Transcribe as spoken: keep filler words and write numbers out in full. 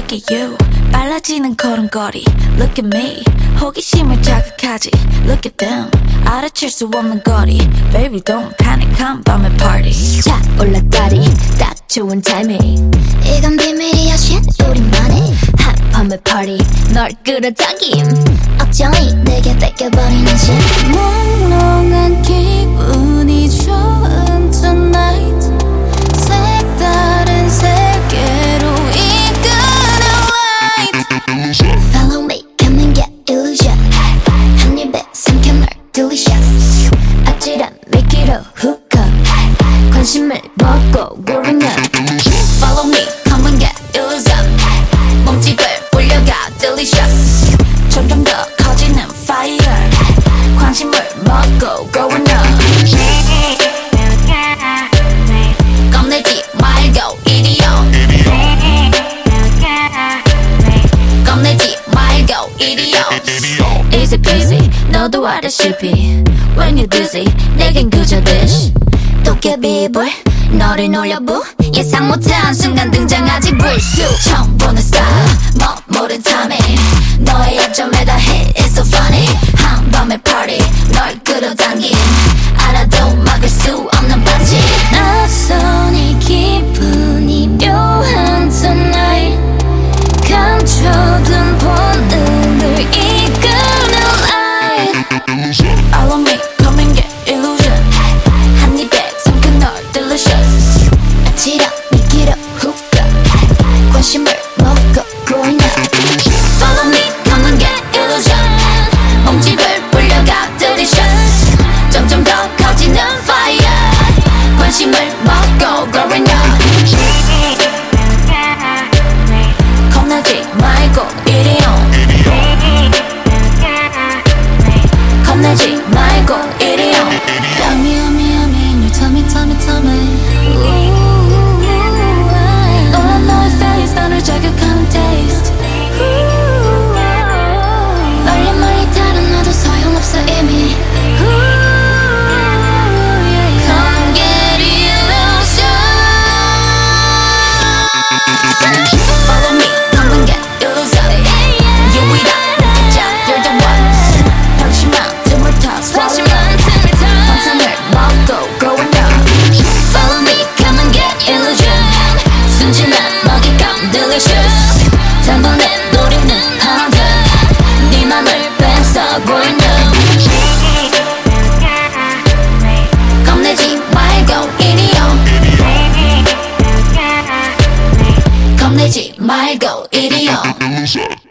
Look at you 빨라지는 걸음걸이 Look at me 호기심을 자극하지 Look at them 알아챌 수 없는 거리 Baby don't panic 한밤의 party 자 올라다리 딱 좋은 타이밍 이건 비밀이야 shit 우리만의 한밤의 party 널 끌어당김 어쩌니 내게 뺏겨버리는 shit 몽롱한 기분이 좋은 tonight 색다른 세계로 이끄는 light Follow me come and get illusion 한 입에 삼켜 널 delicious 아찔한 미끼로 hook up 관심을 먹고 growing up Follow me come and get illusion 몸집을 불려가 delicious 점점 더 커지는 fire 관심을 먹고 growing up 겁내지 말고 이리요 겁내지 말고 이리요 Easy peasy 너도 알다시피 When you're dizzy 내겐 그저 dish 도깨비불 너를 놀려부 예상 못한 순간 등장하지 불쑥 처음 보는 style 뭐 모른 timing 너의 약점에 다 hit It's so funny 한밤의 party 널 끌어당긴 알아도 막을 수 없는 반지 낯선 이 기분이 묘한 tonight 감춰둔 본능을 이끄는 light Follow me come and get illusion 한 입에 삼켜 널 delicious 아찔한 미끼로 hook up 관심을 먹고 growing up Follow me come and get illusion 몸집을 불려가 delicious 점점 더 커지는 fire 관심을 먹고 growing up 겁내지 말고 이리요 겁내지 말고 이리요 Yummy yummy yummy in your tummy tummy tummy 너와 너의 face 나를 자극하는 taste 멀리 멀리 다른 나도 소용없어 이미 Come get illusion Follow me come and get illusion 유일한 느끼자 you're the one 방심한 틈을 타 swallow 환상을 먹고 growing up Follow me come and get illusion 순진한 먹잇감 delicious 단번에 노리는 hunter 네 맘을 뺏어 growing up 겁내지 말고 이리요 겁내지 말고 이리요